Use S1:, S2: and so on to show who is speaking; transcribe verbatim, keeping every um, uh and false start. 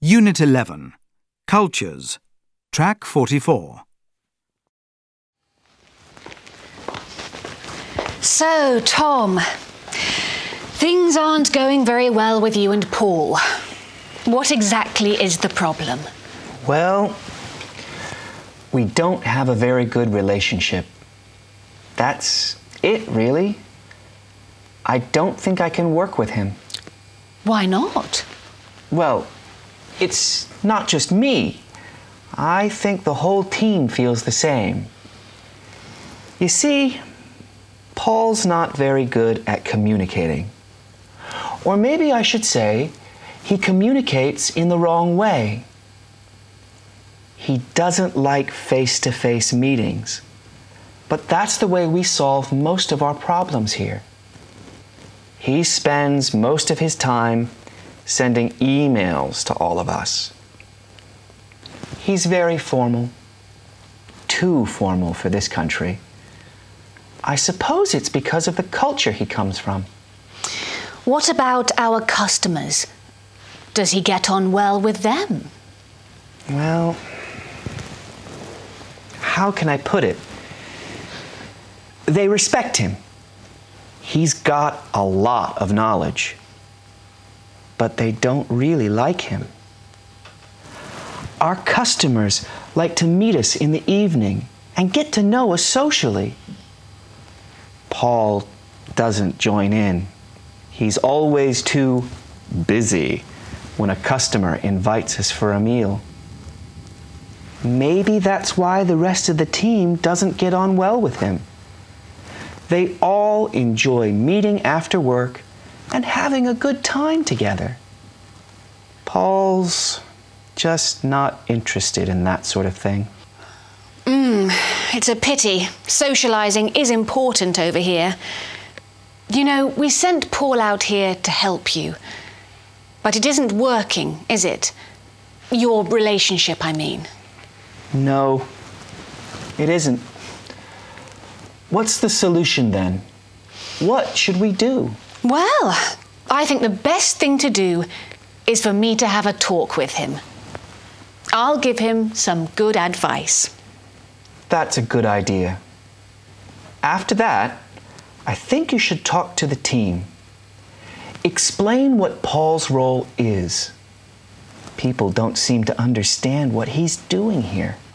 S1: Unit eleven. Cultures. Track forty-four.
S2: So, Tom, things aren't going very well with you and Paul. What exactly is the problem?
S3: Well, we don't have a very good relationship. That's it, really. I don't think I can work with him.
S2: Why not?
S3: Well, it's not just me. I think the whole team feels the same. You see, Paul's not very good at communicating. Or maybe I should say, he communicates in the wrong way. He doesn't like face-to-face meetings. But that's the way we solve most of our problems here. He spends most of his time sending emails to all of us. He's very formal, too formal for this country. I suppose it's because of the culture he comes from.
S2: What about our customers? Does he get on well with them?
S3: Well, how can I put it? They respect him. He's got a lot of knowledge, but they don't really like him. Our customers like to meet us in the evening and get to know us socially. Paul doesn't join in. He's always too busy when a customer invites us for a meal. Maybe that's why the rest of the team doesn't get on well with him. They all enjoy meeting after work and having a good time together. Paul's just not interested in that sort of thing.
S2: Mm, it's a pity. Socializing is important over here. You know, we sent Paul out here to help you. But it isn't working, is it? Your relationship, I mean.
S3: No, it isn't. What's the solution then? What should we do?
S2: Well, I think the best thing to do is for me to have a talk with him. I'll give him some good advice.
S3: That's a good idea. After that, I think you should talk to the team. Explain what Paul's role is. People don't seem to understand what he's doing here.